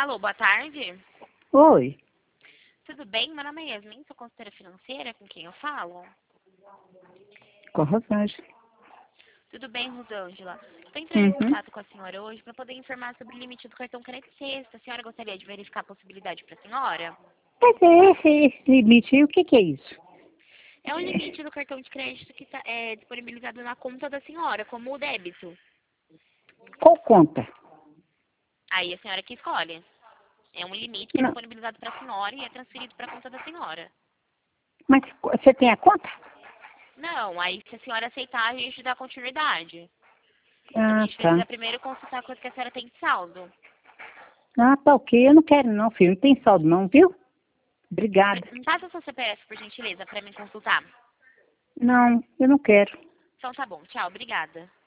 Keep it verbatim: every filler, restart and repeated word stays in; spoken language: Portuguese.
Alô, boa tarde. Oi, Tudo bem? Meu nome é Yasmin, sou consultora financeira, com quem eu falo? com a Rosângela. Tudo bem, Rosângela? Estou entrando em Uhum. contato com a senhora hoje para poder informar sobre o limite do cartão crédito sexta. A senhora gostaria de verificar a possibilidade para a senhora? Mas é esse, esse limite, e o que que é isso? É um limite do cartão de crédito que está é, disponibilizado na conta da senhora, como o débito. Qual conta? Aí a senhora que escolhe. É um limite que é Não, disponibilizado para a senhora e é transferido para a conta da senhora. mas você tem a conta? Não, aí se a senhora aceitar, a gente dá continuidade. Mas a Ah, gente tá. precisa primeiro consultar quanto que a senhora tem de saldo. Ah, tá ok. Eu não quero não, filho. Não tem saldo não, viu? Obrigada. Me passa seu C P F, por gentileza, para me consultar. Não, eu não quero. Então tá bom, tchau, obrigada.